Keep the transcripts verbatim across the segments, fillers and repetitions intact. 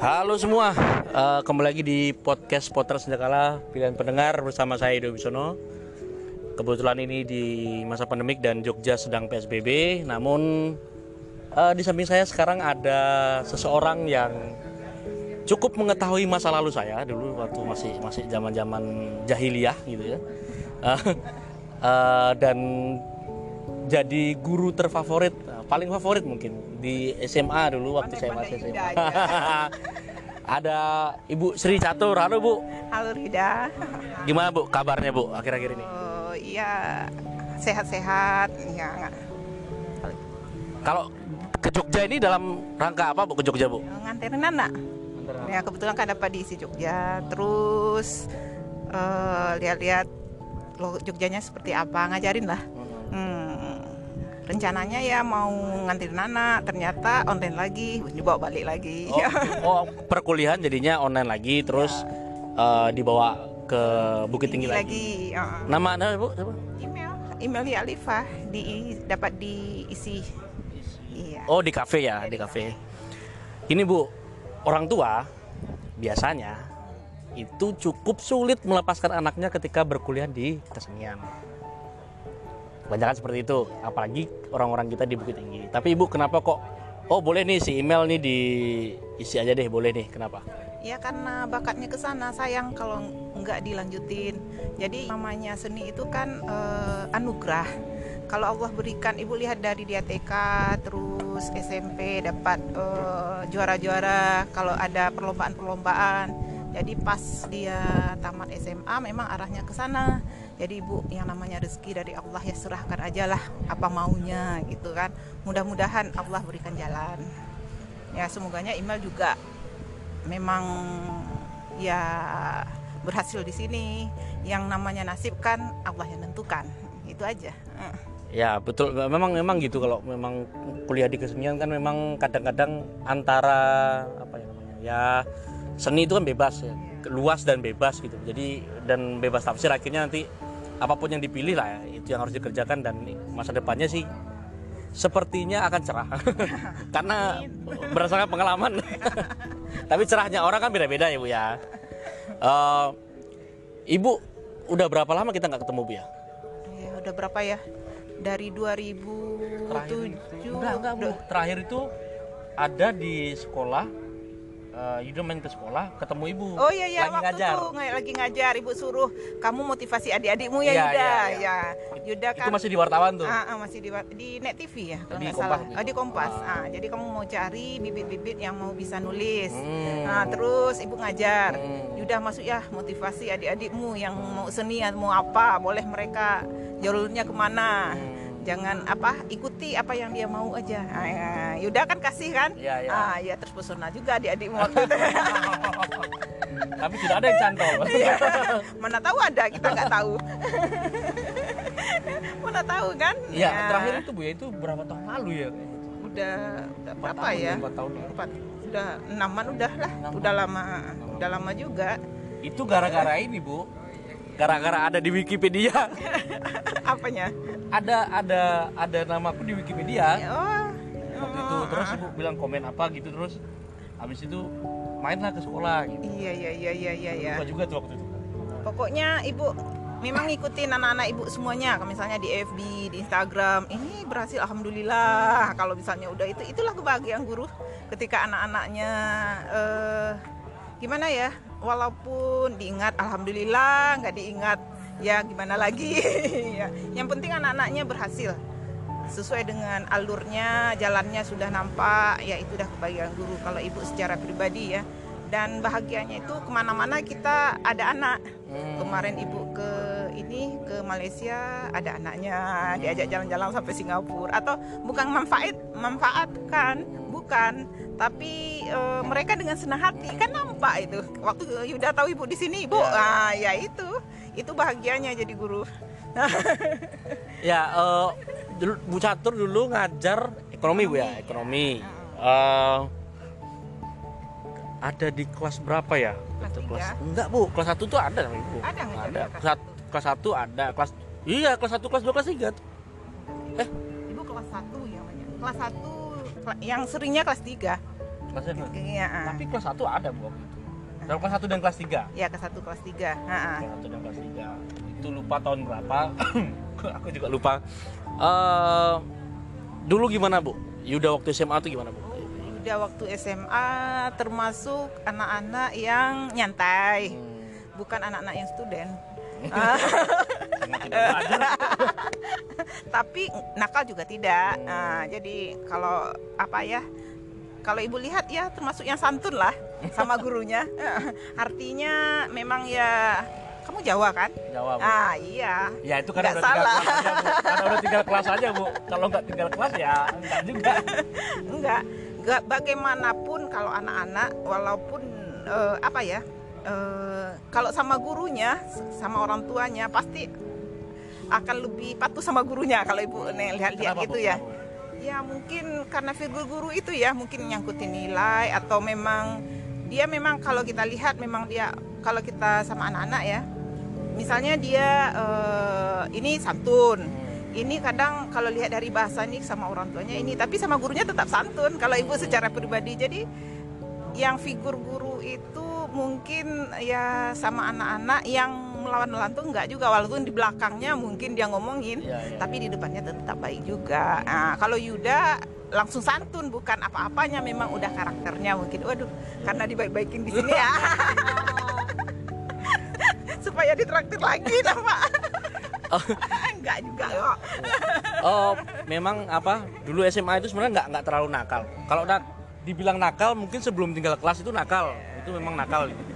Halo semua, uh, kembali lagi di podcast Potret Senjakala Pilihan Pendengar bersama saya Edo Wisono. Kebetulan ini di masa pandemik dan Jogja sedang P S B B. Namun uh, di samping saya sekarang ada seseorang yang cukup mengetahui masa lalu saya dulu waktu masih masih zaman-zaman jahiliyah gitu ya. Uh, uh, dan jadi guru terfavorit, paling favorit mungkin di S M A dulu waktu saya masih S M A. Ada Ibu Sri Catur. Halo Bu. Halo Rida. Gimana Bu kabarnya Bu akhir-akhir ini? Oh iya, sehat-sehat ya. Kalau ke Jogja ini dalam rangka apa Bu ke Jogja Bu? Nganterin anak. Ya kebetulan kan dapat diisi Jogja. Terus uh, lihat-lihat lo Jogjanya seperti apa, ngajarin lah. Hmm, rencananya ya mau nganterin anak, ternyata online lagi, dibawa balik lagi. Oh, oh perkuliahan jadinya online lagi, terus ya. uh, dibawa ke Bukit Tinggi, Tinggi lagi. lagi. Uh. Nama Anda Bu? Siapa? Email, email ya Alifah, di dapat diisi. Iya. Oh di kafe ya, di kafe. Ini Bu, orang tua biasanya itu cukup sulit melepaskan anaknya ketika berkuliah di kesenian. Kebanyakan seperti itu, apalagi orang-orang kita di Bukit Tinggi. Tapi Ibu kenapa kok, oh boleh nih si email nih diisi aja deh, boleh nih, kenapa? Ya karena bakatnya ke sana, sayang kalau nggak dilanjutin. Jadi namanya seni itu kan eh, anugerah. Kalau Allah berikan, Ibu lihat dari dia T K, terus S M P dapat eh, juara-juara, kalau ada perlombaan-perlombaan. Jadi pas dia tamat S M A memang arahnya ke sana. Jadi Ibu, yang namanya rezeki dari Allah ya serahkan aja lah apa maunya gitu kan. Mudah-mudahan Allah berikan jalan. Ya semoganya email juga memang ya berhasil di sini. Yang namanya nasib kan Allah yang nentukan. Itu aja. Ya betul, memang memang gitu. Kalau memang kuliah di kesenian kan memang kadang-kadang antara apa ya namanya ya seni itu kan bebas ya, luas dan bebas gitu. Jadi dan bebas tafsir, akhirnya nanti apapun yang dipilih lah ya, itu yang harus dikerjakan, dan masa depannya sih sepertinya akan cerah. Karena berdasarkan pengalaman. Tapi cerahnya orang kan beda-beda ya Bu ya. Uh, Ibu udah berapa lama kita nggak ketemu Bu ya? Ya udah berapa ya? Dari dua ribu tujuh. Enggak, enggak Bu. Terakhir itu ada di sekolah. Uh, Yuda main ke sekolah, ketemu Ibu. Oh iya iya, lagi waktu ngajar. Tuh, lagi ngajar. Ibu suruh kamu motivasi adik-adikmu ya, ya Yuda. Ya, ya. ya. Yuda kan. Itu masih di wartawan tuh. Ah, ah, masih di di Net T V ya kalau nggak salah. Gitu. Oh, di Kompas. Ah. Ah, jadi kamu mau cari bibit-bibit yang mau bisa nulis. Hmm. Nah, terus Ibu ngajar. Hmm. Yuda masuk ya, motivasi adik-adikmu yang mau seni, mau apa, boleh mereka jalurnya kemana. Hmm. Jangan apa ikuti apa yang dia mau aja. Ah, ya. Yuda kan kasih kan? Iya, iya. Ah, ya terus pesona juga adik-adikmu waktu itu. Tapi tidak ada yang cantol. Iya. Mana tahu ada, kita nggak tahu. Mana tahu kan? Iya, ya. Terakhir itu Bu ya, itu berapa tahun lalu ya? Udah udah berapa tahun, ya? empat tahun ya. Empat, udah enaman udah lah. enam. Udah lama, enam. Udah lama juga. Itu gara-gara ini Bu. Gara-gara ada di Wikipedia. Apanya? Ada ada ada namaku di Wikipedia. Oh. Waktu itu terus Ibu bilang komen apa gitu, terus habis itu mainlah ke sekolah gitu. Iya iya iya iya iya ya. Lupa juga tuh waktu itu. Pokoknya Ibu memang ngikutin anak-anak Ibu semuanya, misalnya di F B, di Instagram. Ini berhasil alhamdulillah. Kalau misalnya udah itu, itulah kebahagiaan guru ketika anak-anaknya eh, gimana ya? Walaupun diingat alhamdulillah, nggak diingat ya gimana lagi. Ya. Yang penting anak-anaknya berhasil sesuai dengan alurnya, jalannya sudah nampak, ya itu udah kebahagiaan guru. Kalau Ibu secara pribadi ya, dan bahagianya itu kemana-mana kita ada anak. Hmm. Kemarin Ibu ke ini ke Malaysia ada anaknya, diajak jalan-jalan sampai Singapura. Atau bukan manfaat manfaatkan, bukan, tapi e, mereka dengan senang hati kan nampak itu. Waktu Yuda tahu Ibu di sini, Ibu, ya, ah, ya itu, itu bahagianya jadi guru. Ya, uh, dulu, Bu Catur dulu ngajar ekonomi, ekonomi Bu ya, ekonomi. Ya. Uh, ada di kelas berapa ya? Kelas, kelas enggak Bu, kelas satu tuh ada sama Ibu. Ada nggak? Ada. Kelas, kelas satu ada, kelas iya kelas satu, kelas dua, kelas tiga. Eh, Ibu kelas satu ya banyak. Kelas satu yang seringnya kelas tiga. Kelas satu. Iya. ah. Tapi kelas satu ada Bu waktu itu. Dalam kelas satu dan kelas tiga. Ya ke satu kelas tiga. Ah, ah. Kelas satu dan kelas tiga. Itu lupa tahun berapa. Aku juga lupa. Uh, dulu gimana Bu? Yuda waktu S M A itu gimana Bu? Yuda waktu S M A termasuk anak-anak yang nyantai, Hmm. bukan anak-anak yang student. Sangat tidak belajar. Tapi nakal juga tidak. Nah, jadi kalau apa ya? Kalau ibu lihat ya termasuk yang santun lah sama gurunya. Artinya memang ya kamu Jawa kan? Jawa Bu. Ah iya. Ya itu kan Nggak udah tinggal salah. kelas aja Bu. Karena udah tinggal kelas aja Bu. Kalau nggak tinggal kelas ya enggak juga. Enggak, enggak bagaimanapun kalau anak-anak walaupun eh, apa ya? eh, kalau sama gurunya, sama orang tuanya pasti akan lebih patuh sama gurunya kalau ibu nih lihat-lihat Kenapa, gitu Bu? ya. Ya mungkin karena figur guru itu ya mungkin nyangkutin nilai atau memang dia memang kalau kita lihat memang dia kalau kita sama anak-anak ya. Misalnya dia eh, ini santun. Ini kadang kalau lihat dari bahasa nih sama orang tuanya ini, tapi sama gurunya tetap santun kalau ibu secara pribadi. Jadi yang figur guru itu mungkin ya sama anak-anak yang melawan-melawan tuh enggak juga, walaupun di belakangnya mungkin dia ngomongin, Ya, ya. tapi di depannya tetap baik juga. Nah, kalau Yuda langsung santun, bukan apa-apanya, memang udah karakternya mungkin. Waduh, karena dibaik-baikin di sini ya. Supaya ditraktir lagi nama. Enggak juga kok. Oh, memang apa? Dulu S M A itu sebenarnya nggak nggak terlalu nakal. Kalau nak dibilang nakal, mungkin sebelum tinggal kelas itu nakal. Itu memang nakal. Gitu.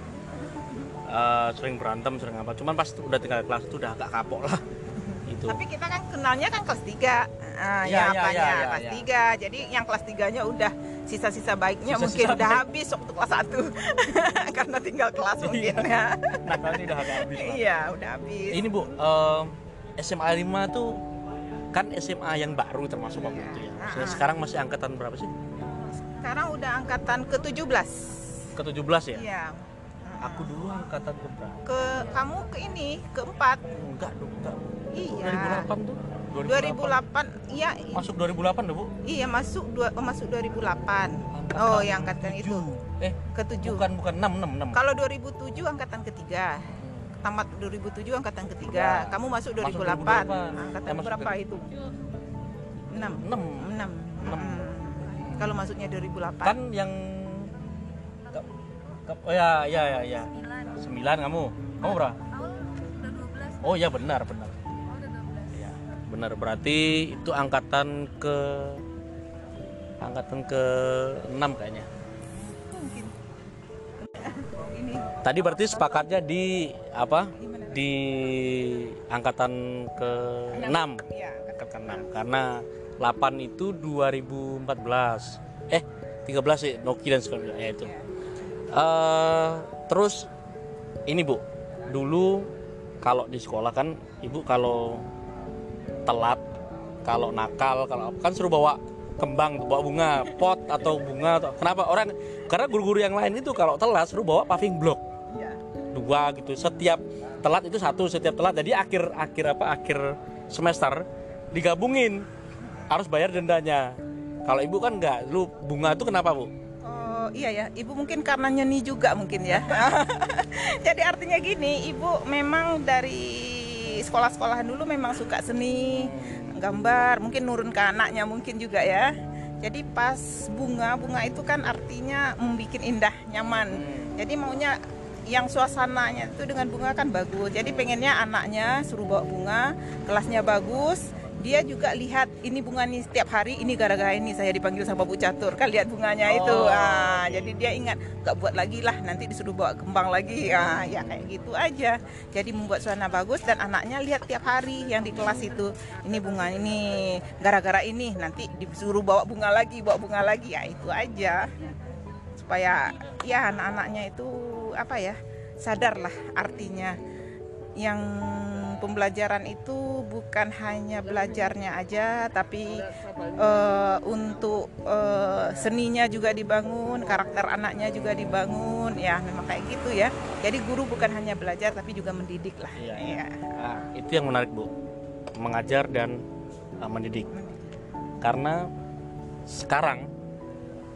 Uh, sering berantem, sering apa. Cuman pas udah tinggal kelas itu udah agak kapok lah. Itu. Tapi kita kan kenalnya kan kelas tiga. Nah, Ya, ya, ya, apanya ya, ya, kelas ya. tiga. Jadi yang kelas tiganya udah sisa-sisa baiknya Sisa-sisa mungkin udah baik. habis waktu kelas satu. Karena tinggal kelas mungkin ya. Nakalnya udah agak habis lah. Iya, udah habis. Ini Bu, uh, S M A lima tuh kan S M A yang baru termasuk waktu itu ya. Maksudnya Ah. sekarang masih angkatan berapa sih? Sekarang udah angkatan ke tujuh belas. Ke tujuh belas ya? Iya. Aku dulu angkatan ke berapa? Ke kamu ke ini, keempat. Enggak dong, enggak. Iya. dua ribu delapan tuh. dua ribu delapan. Iya. Masuk dua ribu delapan deh, Bu. Iya, masuk dua oh, masuk dua ribu delapan. Angkatan Oh, yang angkatan itu. Eh, Ke tujuh. bukan bukan enam enam enam. Kalau dua ribu tujuh angkatan ketiga. Tamat dua ribu tujuh angkatan ketiga. Ya. Kamu masuk dua ribu Masuk delapan. dua ribu delapan. Angkatan Ya, masuk berapa dua- itu? enam. enam. enam. Enam. Hmm. Kalau masuknya dua ribu delapan. Kan yang ke- ke- oh ya ya ya ya. sembilan kamu. Kamu berapa? Oh ya benar benar. Ya, benar berarti itu angkatan ke angkatan ke enam kayaknya. Mungkin. Ini Tadi berarti sepakatnya di apa? Di angkatan ke enam. Iya, angkatan Angkatan enam karena delapan itu dua ribu empat belas. Eh, tiga belas sih Noki dan sebagainya itu. Eh, terus ini Bu, dulu kalau di sekolah kan Ibu kalau telat, kalau nakal, kalau apa kan suruh bawa kembang, bawa bunga, pot atau bunga atau kenapa orang karena guru-guru yang lain itu kalau telat suruh bawa paving block. Iya. Dua gitu. Setiap telat itu satu, setiap telat jadi akhir akhir apa akhir semester digabungin harus bayar dendanya. Kalau Ibu kan enggak, lu bunga itu kenapa Bu? Oh iya ya, ibu mungkin karena nyeni juga mungkin ya. Jadi artinya gini, ibu memang dari sekolah-sekolahan dulu memang suka seni, gambar, mungkin nurun ke anaknya mungkin juga ya. Jadi pas bunga, bunga itu kan artinya membuat indah, nyaman. Jadi maunya yang suasananya itu dengan bunga kan bagus. Jadi pengennya anaknya suruh bawa bunga, kelasnya bagus. Dia juga lihat ini bunga nih setiap hari, ini gara-gara ini saya dipanggil sama Bu Catur kan, lihat bunganya itu. Oh, Ah, oke. jadi dia ingat gak buat lagi lah, nanti disuruh bawa kembang lagi. Ah, ya kayak gitu aja. Jadi membuat suasana bagus dan anaknya lihat tiap hari yang di kelas itu, ini bunga ini gara-gara ini, nanti disuruh bawa bunga lagi, bawa bunga lagi. Ya itu aja. Supaya ya anak-anaknya itu apa ya, sadarlah artinya yang pembelajaran itu bukan hanya belajarnya aja, tapi eh, untuk eh, seninya juga dibangun, karakter anaknya juga dibangun, ya memang kayak gitu ya. Jadi guru bukan hanya belajar tapi juga mendidik lah. Iya, Ya. Nah, itu yang menarik Bu, mengajar dan uh, mendidik. Karena sekarang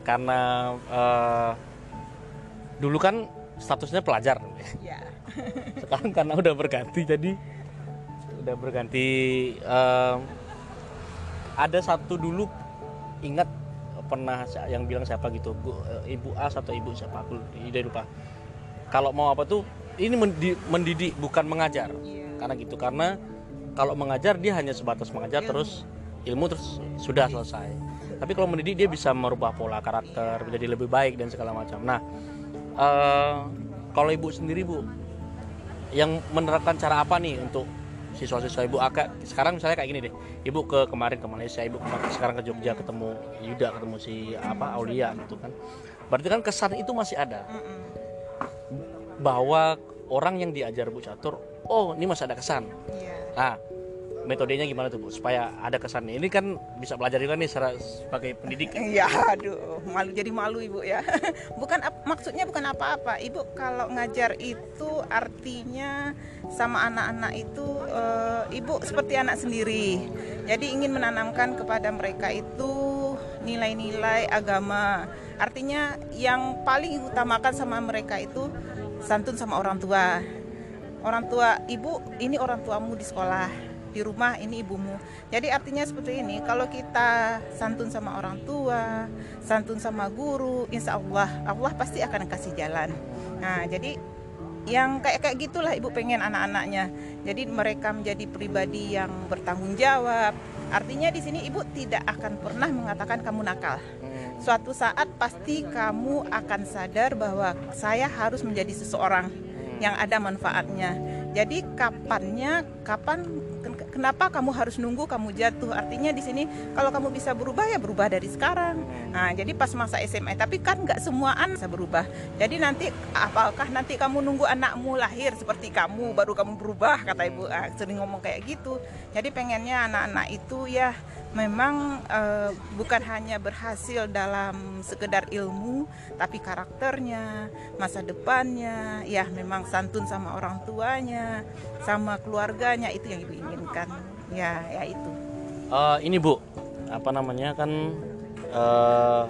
karena uh, dulu kan statusnya pelajar. Ya. Sekarang karena udah berganti, jadi udah berganti. Uh, ada satu dulu ingat pernah yang bilang siapa gitu, Ibu As atau Ibu siapa, aku udah lupa. Kalau mau apa tuh ini mendidik bukan mengajar. Yeah. Karena gitu, karena kalau mengajar dia hanya sebatas mengajar ilmu. terus ilmu terus sudah selesai. Tapi kalau mendidik dia bisa merubah pola karakter menjadi lebih baik dan segala macam. Nah, uh, kalau Ibu sendiri Bu, yang menerapkan cara apa nih untuk siswa-siswa Ibu? Agak sekarang misalnya kayak gini deh, Ibu ke kemarin ke Malaysia, Ibu kemarin, sekarang ke Jogja ketemu Yuda, ketemu si apa Aulia gitu kan. Berarti kan kesan itu masih ada. Bahwa orang yang diajar Bu Catur, oh ini masih ada kesan. Nah, metodenya gimana tuh Bu supaya ada kesan? Ini kan bisa belajar juga nih secara sebagai pendidik. Ya, aduh, malu jadi malu Ibu ya. Bukan maksudnya bukan apa-apa. Ibu kalau ngajar itu artinya sama anak-anak itu e, Ibu seperti anak sendiri. Jadi ingin menanamkan kepada mereka itu nilai-nilai agama. Artinya yang paling diutamakan sama mereka itu santun sama orang tua. Orang tua, Ibu ini orang tuamu di sekolah, di rumah ini ibumu. Jadi artinya seperti ini, kalau kita santun sama orang tua, santun sama guru, insya Allah Allah pasti akan kasih jalan. Nah, jadi yang kayak kayak gitulah Ibu pengen anak-anaknya. Jadi mereka menjadi pribadi yang bertanggung jawab. Artinya di sini Ibu tidak akan pernah mengatakan kamu nakal. Suatu saat pasti kamu akan sadar bahwa saya harus menjadi seseorang yang ada manfaatnya. Jadi kapannya, kapan, kenapa kamu harus nunggu kamu jatuh? Artinya di sini kalau kamu bisa berubah ya berubah dari sekarang. Nah, jadi pas masa S M A, tapi kan nggak semua anak bisa berubah. Jadi nanti apakah nanti kamu nunggu anakmu lahir seperti kamu baru kamu berubah, kata Ibu. Ah, sering ngomong kayak gitu. Jadi pengennya anak-anak itu ya memang uh, bukan hanya berhasil dalam sekedar ilmu, tapi karakternya, masa depannya, ya memang santun sama orang tuanya, sama keluarganya, itu yang Ibu inginkan. Ya, ya itu. Uh, ini Bu, apa namanya kan uh,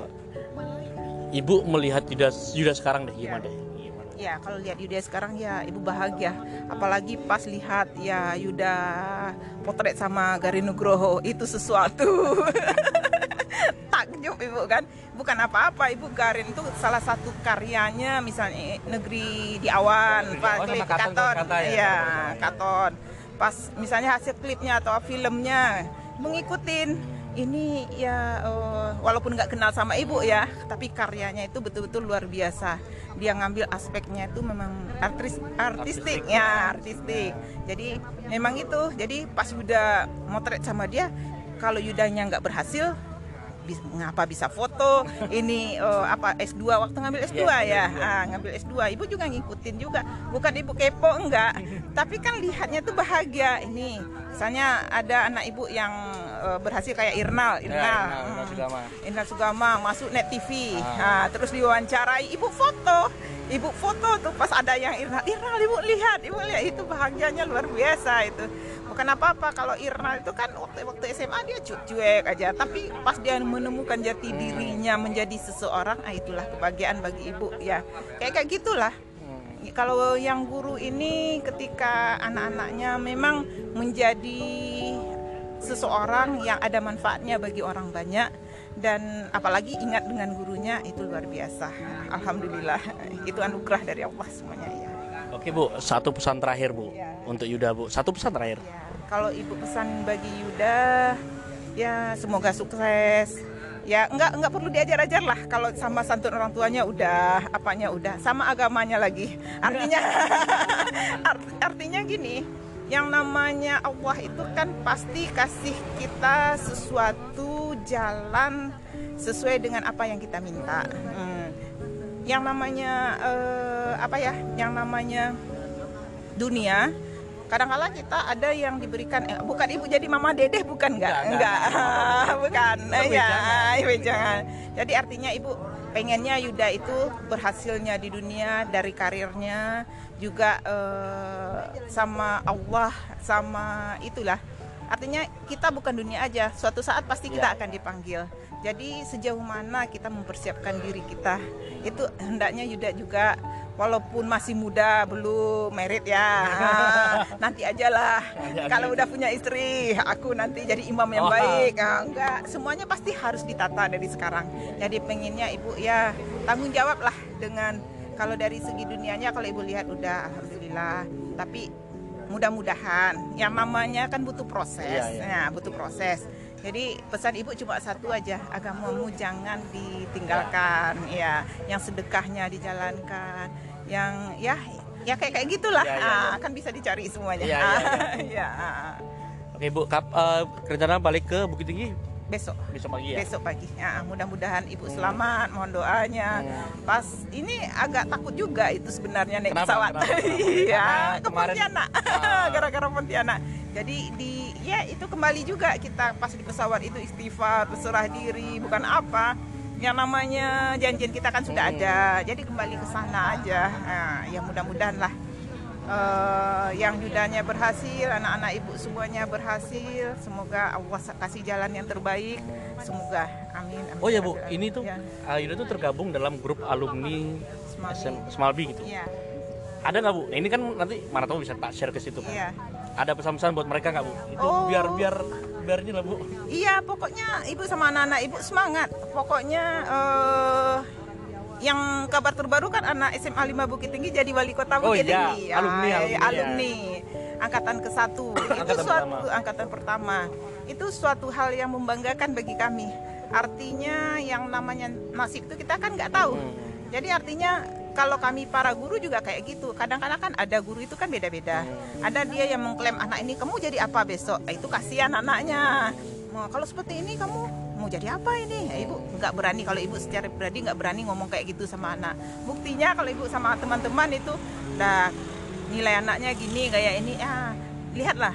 Ibu melihat Yuda, Yuda sekarang deh gimana ya. deh? Ya, kalau lihat Yuda sekarang ya Ibu bahagia. Apalagi pas lihat ya Yuda potret sama Garin Nugroho, itu sesuatu takjub Ibu kan. Bukan apa-apa, Ibu Garin itu salah satu karyanya misalnya Negeri di Awan, Pak klip Katon, kata, ya, ya Katon. Pas misalnya hasil klipnya atau filmnya mengikutin. Ini ya uh, walaupun nggak kenal sama Ibu ya, tapi karyanya itu betul-betul luar biasa. Dia ngambil aspeknya itu memang artis, artistik ya, artistik. Jadi memang itu. Jadi pas Yuda motret sama dia, kalau Yudanya nggak berhasil, bis, ngapa bisa foto? Ini uh, apa S dua waktu ngambil S dua ya, ah, ngambil S dua. Ibu juga ngikutin juga. Bukan Ibu kepo enggak, tapi kan lihatnya tuh bahagia. Ini misalnya ada anak Ibu yang uh, berhasil kayak Irnal, Irnal, ya, Irnal, Irnal Sugama. Irnal Sugama masuk Net T V, ah. Nah, terus diwawancarai, Ibu foto, Ibu foto tuh pas ada yang Irnal, Irnal Ibu lihat, Ibu lihat itu bahagianya luar biasa itu. Bukan apa-apa kalau Irnal itu kan waktu waktu S M A dia cuek aja, tapi pas dia menemukan jati dirinya menjadi seseorang, ah itulah kebahagiaan bagi Ibu ya. Kayak kayak gitulah. Kalau yang guru ini ketika anak-anaknya memang menjadi seseorang yang ada manfaatnya bagi orang banyak, dan apalagi ingat dengan gurunya, itu luar biasa. Alhamdulillah, itu anugerah dari Allah semuanya ya. Oke Bu, satu pesan terakhir Bu ya. Untuk Yuda Bu, satu pesan terakhir. Ya. Kalau Ibu pesan bagi Yuda, ya semoga sukses. Ya enggak enggak perlu diajar-ajar lah, kalau sama santun orang tuanya udah, apanya udah, sama agamanya lagi. Artinya art, artinya gini, yang namanya Allah itu kan pasti kasih kita sesuatu jalan sesuai dengan apa yang kita minta. Hmm. Yang namanya eh, apa ya? Yang namanya dunia, kadang-kala kita ada yang diberikan, eh, bukan Ibu jadi mama dedeh, bukan enggak, enggak, enggak. enggak. bukan, ya, ya, jangan. Jadi artinya Ibu pengennya Yuda itu berhasilnya di dunia dari karirnya juga eh, sama Allah, sama itulah Artinya kita bukan dunia aja, suatu saat pasti kita Ya. akan dipanggil. Jadi sejauh mana kita mempersiapkan diri kita, itu hendaknya Yuda juga, walaupun masih muda, belum merit ya, ah, nanti aja lah. Kalau udah punya istri, aku nanti jadi imam yang Oh. baik. Ah, enggak, semuanya pasti harus ditata dari sekarang. Jadi pengennya ibu ya tanggung jawab lah dengan, kalau dari segi dunianya kalau ibu lihat udah alhamdulillah, tapi mudah-mudahan yang namanya kan butuh proses. Iya, iya. Nah, butuh proses. Jadi pesan ibu cuma satu aja, agamamu jangan ditinggalkan, ya. Yang sedekahnya dijalankan, yang ya ya kayak kayak gitulah. Iya, iya, iya. Ah, kan bisa dicari semuanya. Iya, iya, Iya. Oke Bu, kap, eh, rencana balik ke Bukit Tinggi Besok. besok pagi ya? Besok pagi. Ya, mudah-mudahan ibu selamat, mohon doanya. Pas ini agak takut juga itu sebenarnya naik Kenapa? pesawat. Kenapa? Kenapa? Iya, Karena ke kemarin- Pontianak. Ah. Gara-gara Pontianak. Jadi di ya itu kembali juga kita pas di pesawat itu istighfar, berserah diri, bukan apa. Yang namanya janjian kita kan sudah Hmm. ada. Jadi kembali ke sana aja. Nah, ya mudah-mudahan lah. Eh, yang Yudanya berhasil, anak-anak ibu semuanya berhasil. Semoga Allah kasih jalan yang terbaik. Semoga, amin. amin. Oh ya Bu, ini tuh Ya, uh, Yuda tuh tergabung dalam grup alumni Semalbi. S M Semalbi gitu. Iya, Ada nggak Bu? Ini kan nanti mana tahu bisa Pak share ke situ kan. iya. Ada pesan-pesan buat mereka nggak Bu? Itu Oh. biar biar biar ini lah Bu. Iya, pokoknya ibu sama anak-anak ibu semangat. Pokoknya eh, yang kabar terbaru kan anak S M A lima Bukit Tinggi jadi wali kota Oh Bukit iya, Tinggi. alumni, Ah, alumni, alumni. Angkatan ke satu. Itu Angkatan suatu pertama. angkatan pertama. Itu suatu hal yang membanggakan bagi kami. Artinya yang namanya nasib itu kita kan nggak tahu. Hmm. Jadi artinya kalau kami para guru juga kayak gitu. Kadang-kadang kan ada guru itu kan beda-beda. Hmm. Ada dia yang mengklaim anak ini kamu jadi apa besok. Itu kasihan anaknya. Nah, kalau seperti ini kamu mau jadi apa ini? Ya, ibu nggak berani, kalau ibu secara pribadi nggak berani ngomong kayak gitu sama anak. Buktinya kalau ibu sama teman-teman itu dah nilai anaknya gini kayak ini, ah lihatlah.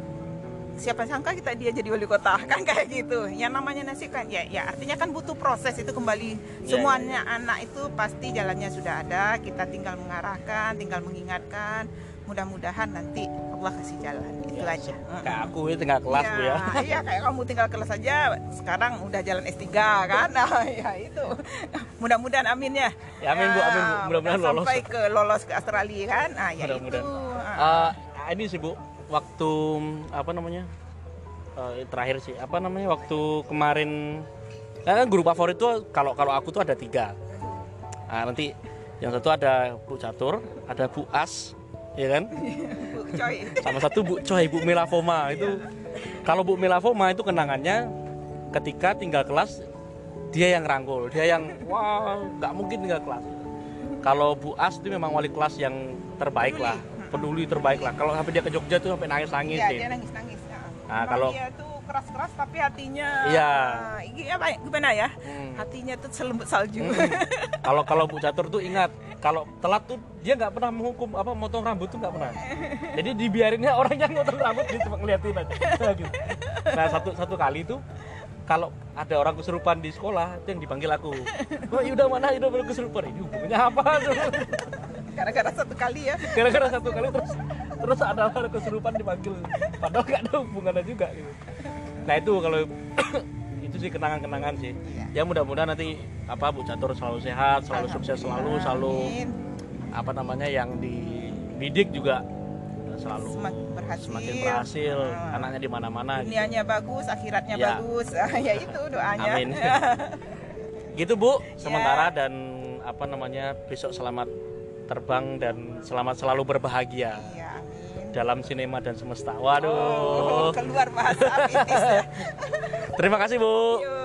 Siapa sangka kita dia jadi wali kota kan kayak gitu. Yang namanya nasib kan ya, ya artinya kan butuh proses itu kembali. Iya, Semuanya anak itu pasti jalannya sudah ada. Kita tinggal mengarahkan, tinggal mengingatkan. Mudah-mudahan nanti Allah kasih jalan. Itu aja. Kayak aku ya tinggal kelas Bu ya. Iya, kayak kamu tinggal kelas aja. Sekarang udah jalan S tiga kan. Nah, ya itu. Mudah-mudahan amin ya. Ya, amin, Bu, amin, Bu. Mudah-mudahan udah lolos. Sampai ke lolos ke Australia kan. Nah, ya itu. Eh, Ah. ini sih Bu, waktu apa namanya? Eh, terakhir sih, apa namanya? Waktu kemarin kan guru favorit tuh kalau kalau aku tuh ada tiga. Nah, nanti yang satu ada Bu Catur, ada Bu As, ya kan? Bu Coy. Sama satu Bu Coy, Bu Melafoma itu. Kalau Bu Melafoma itu kenangannya ketika tinggal kelas dia yang rangkul, dia yang wah nggak mungkin tinggal kelas. Kalau Bu As itu memang wali kelas yang terbaik lah, peduli terbaik lah. Kalau sampai dia ke Jogja tuh sampai nangis-nangis Iya, deh. dia nangis-nangis. Ya. Nah, Emang kalau- dia tuh keras-keras tapi hatinya Iya. ah, ini apa gimana ya? Hmm. Hatinya tuh selembut salju. Hmm. Kalau kalau Bu Catur tuh ingat, kalau telat tuh dia nggak pernah menghukum apa motong rambut tuh nggak pernah. Jadi dibiarinnya orang yang motong rambut dia cuma ngeliatin aja. Gitu. Nah satu satu kali tuh kalau ada orang kesurupan di sekolah itu yang dipanggil aku. Wah Yuda mana Yuda baru kesurupan, ini hubungannya apa tuh? Gara-gara satu kali ya. Gara-gara satu kali terus terus ada orang kesurupan dipanggil, padahal nggak ada hubungannya juga gitu. Nah itu kalau itu sih kenangan-kenangan sih. Ya mudah-mudahan nanti apa Bu Catur selalu sehat, selalu sukses selalu, selalu Amin. apa namanya yang dibidik juga selalu Semakin berhasil. semakin berhasil, Ah. anaknya di mana-mana. Gitu. Dunianya bagus, akhiratnya Ya. bagus. Ah, ya itu doanya. Amin. Gitu Bu, Ya. sementara dan apa namanya besok selamat terbang dan selamat selalu berbahagia Iya, amin. dalam sinema dan semesta. Oh, Waduh. keluar bahasa Pitis ya. Terima kasih Bu. Yuk.